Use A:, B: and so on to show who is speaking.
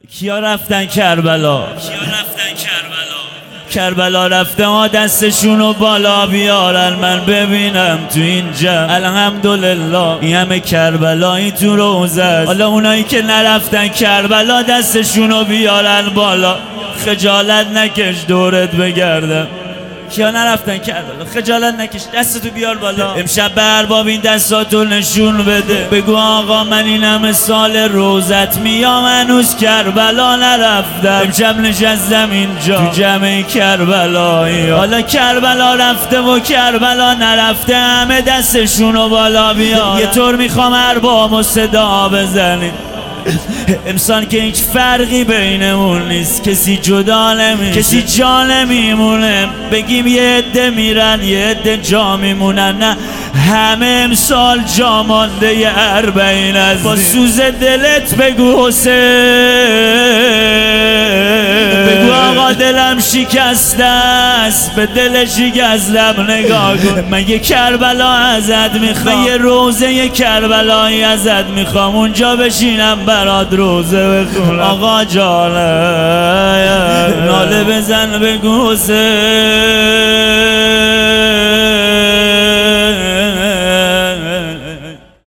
A: کیا رفتن کربلا؟ کربلا رفته ها دستشونو بالا بیارن من ببینم تو این جمع. الحمدلله این همه کربلایی تو روزه است. حالا اونایی که نرفتن کربلا دستشونو بیارن بالا. خجالت نکش دورت بگردم. کیا نرفتن کربلا خجالت نکش دستتو بیار بالا. امشب به ارباب این دستاتو نشون بده، بگو آقا من این همه سال روزت میام هنوز کربلا نرفتم. امشب نشستم اینجا تو جمع کربلایی. حالا کربلا رفته و کربلا نرفته، همه دستشونو بالا بیار. یه طور میخوام اربابو صدا بزنید. انسان که هیچ فرقی بینمون نیست، کسی جدا نمیشه، کسی جا نمیمونه. بگیم یه عده میرن یه عده جا میمونن، نه همه امسال جا مانده ی اربعین از با سوز دلت بگو حسین، بگو آقا دلم شکسته است به دل شکستم نگاه کن. من یه کربلا ازت میخوام، من یه روزه یه کربلایی ازت میخوام، اونجا بشینم برات روزه بخونم. آقا جانه ناله بزن بگو حسین.